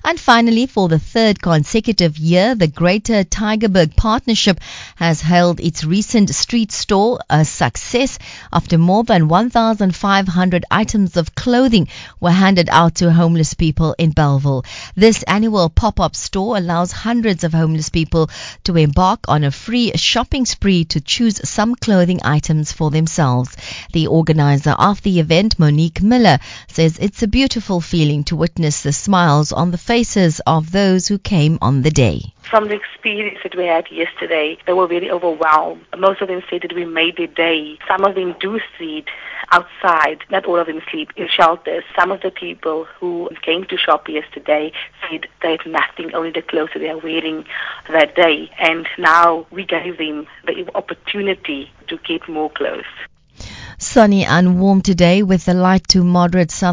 And finally, for the third consecutive year, the Greater Tygerberg Partnership has hailed its recent street store a success after more than 1,500 items of clothing were handed out to homeless people in Bellville. This annual pop-up store allows hundreds of homeless people to embark on a free shopping spree to choose some clothing items for themselves. The organizer of the event, Monique Miller, says it's a beautiful feeling to witness the smiles on the faces of those who came on the day. From the experience that we had yesterday, they were very overwhelmed. Most of them said that we made their day. Some of them do sleep outside. Not all of them sleep in shelters. Some of the people who came to shop yesterday said they had nothing, only the clothes that they are wearing that day. And now we gave them the opportunity to get more clothes. Sunny and warm today with a light to moderate south